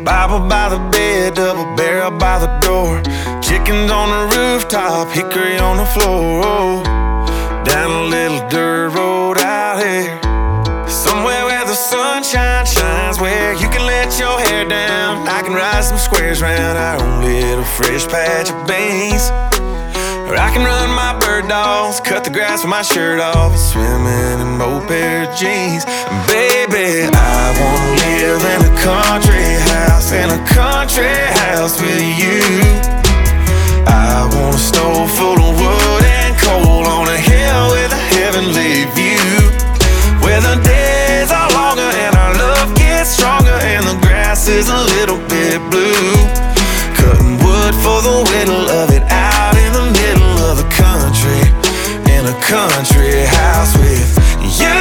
Bible by the bed, double barrel by the door. Chickens on the rooftop, hickory on the floor. Down a little dirt road out here, somewhere where the sunshine shines, where you can let your hair down. I can ride some squares round our own little fresh patch of beans. Or I can run my bird dogs, cut the grass with my shirt off, swimming in both pair of jeans. Baby, I wanna live in a country house, in a country house with you. I want a stove full of wood and coal on a hill with a heavenly view, where the days are longer and our love gets stronger and the grass is a little bit blue. Cutting wood for the whittle of it out in the middle of the country, in a country house with you.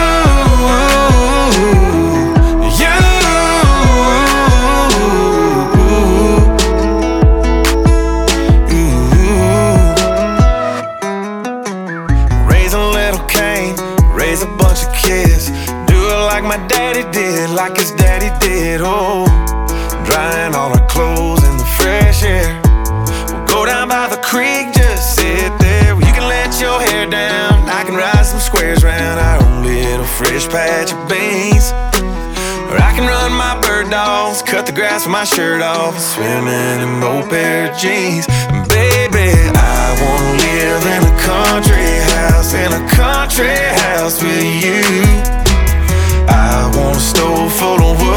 Raise a little Cain, raise a bunch of kids, do it like my daddy did, like his daddy did. Oh, drying all our clothes in the fresh air. We'll go down by the creek, just sit there. You can let your hair down, I can ride some squares round our own little fresh patch of beans. Or I can run my bird dogs, cut the grass with my shirt off, swimming in both pair of jeans. Baby, I wanna live in a country house, in a country house with you. I want a stove full of wood